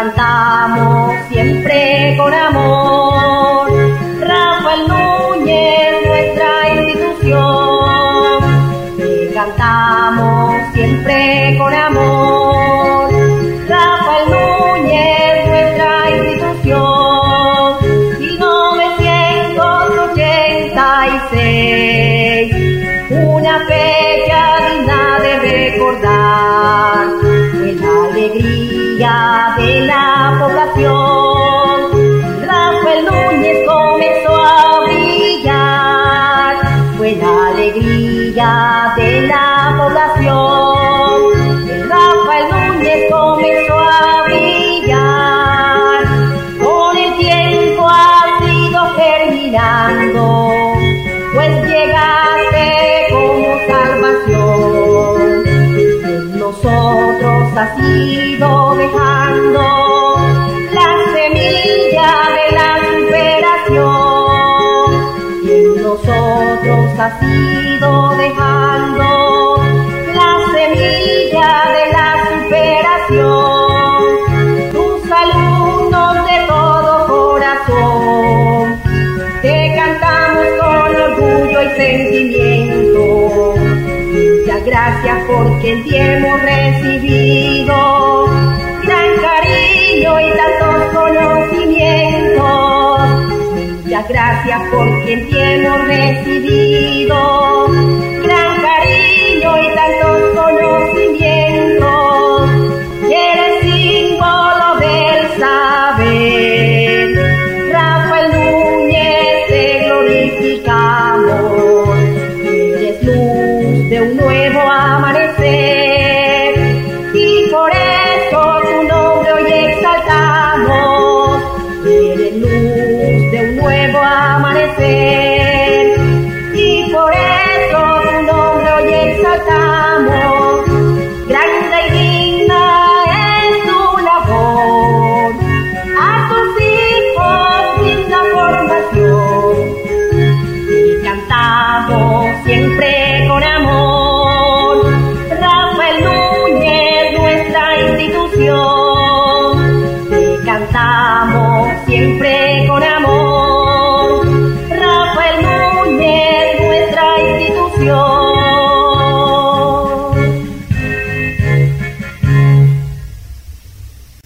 cantamos siempre con amor. Rafael Núñez, nuestra institución, te cantamos siempre con amor. Rafael Núñez, nuestra institución, 1986, una fecha digna de recordar, fue la alegría de la población. Rafael Núñez comenzó a brillar, fue la alegría de la población. Rafael Núñez comenzó a brillar, con el tiempo ha ido germinando, pues llegaste como salvación. En nosotros has ido dejando la semilla de la superación. En nosotros has ido dejando la semilla de la superación. Tus alumnos de todo corazón, te cantamos con orgullo y sentimiento. Muchas gracias porque en ti hemos recibido gran cariño y tantos conocimientos. Muchas gracias porque en ti hemos recibido